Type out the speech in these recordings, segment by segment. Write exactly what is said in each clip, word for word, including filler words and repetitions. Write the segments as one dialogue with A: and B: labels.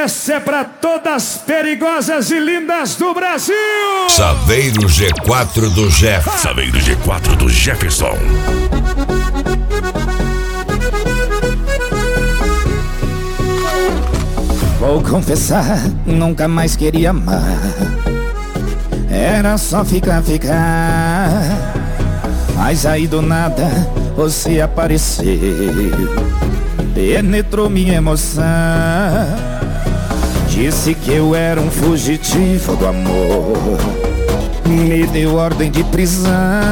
A: Essa é pra todas perigosas e lindas do Brasil.
B: Saveiro G quatro do Jeff.
C: Saveiro G quatro do Jefferson.
D: Vou confessar, nunca mais queria amar. Era só ficar, ficar. Mas aí do nada você apareceu, penetrou minha emoção. Disse que eu era um fugitivo do amor, me deu ordem de prisão.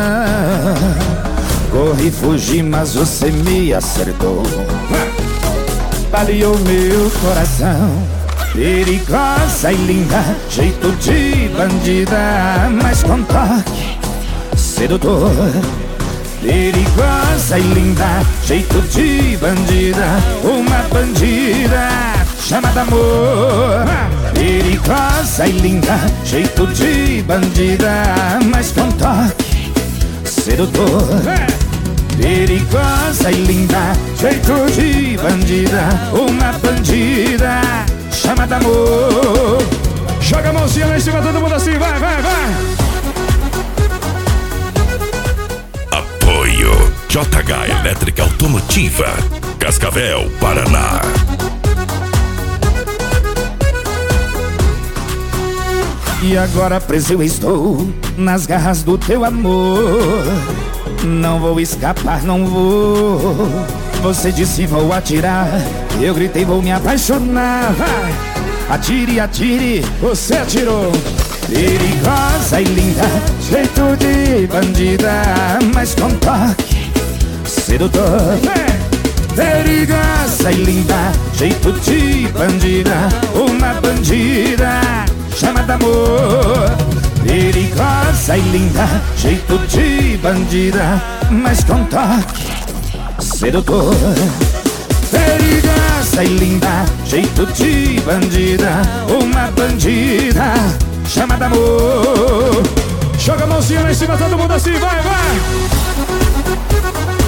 D: Corri, fugi, mas você me acertou, baleou meu coração. Perigosa e linda, jeito de bandida, mas com toque sedutor. Perigosa e linda, jeito de bandida, uma bandida chamada amor. Perigosa e linda, jeito de bandida, mas com toque sedutor. Perigosa e linda, jeito de bandida, uma bandida chamada amor.
A: Joga a mãozinha lá em cima, todo mundo assim, vai, vai, vai.
C: Apoio J H Elétrica Automotiva, Cascavel, Paraná.
D: E agora preso eu estou nas garras do teu amor. Não vou escapar, não vou. Você disse vou atirar, eu gritei vou me apaixonar. Vai. Atire, atire, você atirou. Perigosa e linda, jeito de bandida, mas com toque sedutor. Perigosa e linda, jeito de bandida, uma bandida chamada amor. Perigosa e linda, jeito de bandida, mas com toque sedutor. Perigosa e linda, jeito de bandida, uma bandida chamada amor.
A: Joga a mãozinha lá em cima, todo mundo assim, vai, vai.